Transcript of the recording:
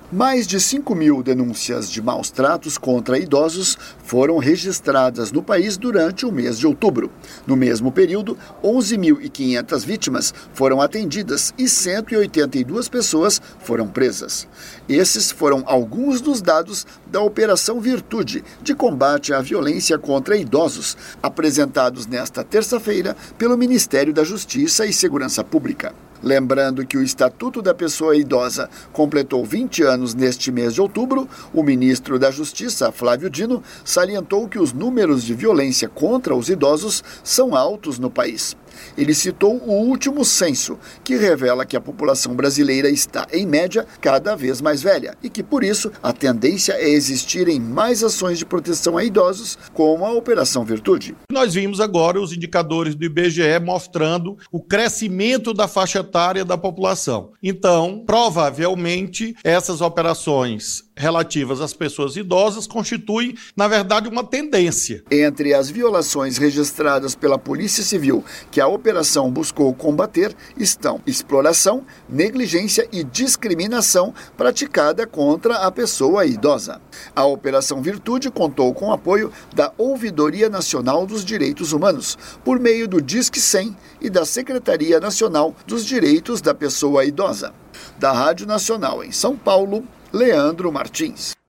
Mais de 5.000 denúncias de maus tratos contra idosos foram registradas no país durante o mês de outubro. No mesmo período, 11.500 vítimas foram atendidas e 182 pessoas foram presas. Esses foram alguns dos dados da Operação Virtude de combate à violência contra idosos, apresentados nesta terça-feira pelo Ministério da Justiça e Segurança Pública. Lembrando que o Estatuto da Pessoa Idosa completou 20 anos neste mês de outubro, o ministro da Justiça, Flávio Dino, salientou que os números de violência contra os idosos são altos no país. Ele citou o último censo, que revela que a população brasileira está, em média, cada vez mais velha e que, por isso, a tendência é existirem mais ações de proteção a idosos, como a Operação Virtude. Nós vimos agora os indicadores do IBGE mostrando o crescimento da faixa etária da população. Então, provavelmente, essas operações relativas às pessoas idosas constituem, na verdade, uma tendência. Entre as violações registradas pela Polícia Civil que a operação buscou combater estão exploração, negligência e discriminação praticada contra a pessoa idosa. A Operação Virtude contou com o apoio da Ouvidoria Nacional dos Direitos Humanos, por meio do Disque 100 e da Secretaria Nacional dos Direitos da Pessoa Idosa. Da Rádio Nacional em São Paulo, Leandro Martins.